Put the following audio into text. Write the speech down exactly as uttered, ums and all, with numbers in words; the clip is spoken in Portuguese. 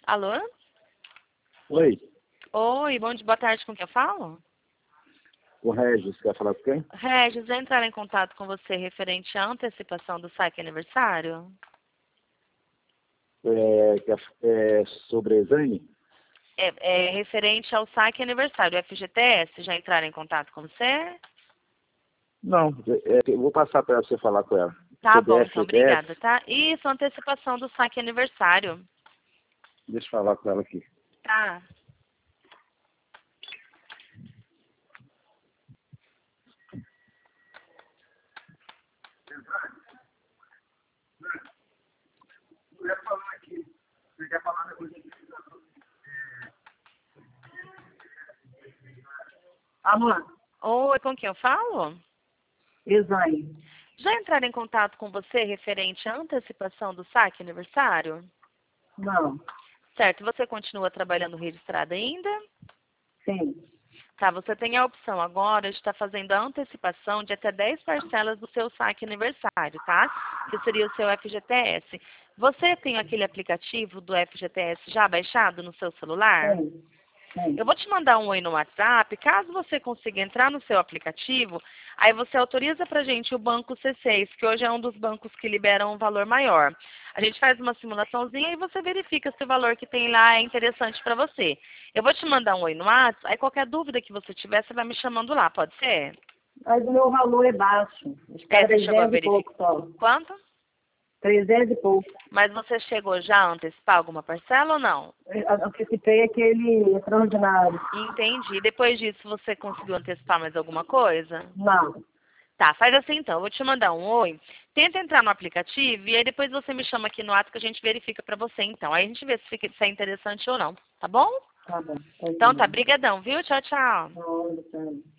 Alô? Oi, Oi, bom dia, boa tarde, com quem eu falo? o Regis, quer falar com quem? Regis, eu entrar em contato com você referente à antecipação do saque aniversário? É, quer- é sobre exame? É, é referente ao saque aniversário, o F G T S, já entraram em contato com você? Não, é, eu vou passar para você falar com ela. Tá Sobre bom, então, F G T S, obrigada, tá? Isso, antecipação do saque aniversário. deixa eu falar com ela aqui. Tá. Alô, Oi, com quem eu falo? exame. Já entraram em contato com você referente à antecipação do saque aniversário? Não, Certo, você continua trabalhando registrada ainda? sim. Tá, você tem a opção agora de estar fazendo a antecipação de até dez parcelas do seu saque aniversário, tá? Que seria o seu F G T S. Você tem aquele aplicativo do F G T S já baixado no seu celular? Sim, sim. Eu vou te mandar um oi no WhatsApp. Caso você consiga entrar no seu aplicativo, aí você autoriza pra gente o banco C seis, que hoje é um dos bancos que liberam um valor maior. A gente faz uma simulaçãozinha e você verifica se o valor que tem lá é interessante para você. Eu vou te mandar um oi no WhatsApp, aí qualquer dúvida que você tiver, você vai me chamando lá, pode ser? Mas o meu valor é baixo. Está É, você chegou a trezentos e pouco verificar. só. Quanto? trezentos e pouco. Mas você chegou já a antecipar alguma parcela ou não? Eu antecipei aquele extraordinário. Entendi. Depois disso, você conseguiu antecipar mais alguma coisa? Não. Tá, faz assim então, eu vou te mandar um oi, tenta entrar no aplicativo e aí depois você me chama aqui no WhatsApp que a gente verifica pra você então. Aí a gente vê se, fica, se é interessante ou não, tá bom? Tá bom. Tá Então tá, bom. brigadão, viu? Tchau, tchau. Não, não, não.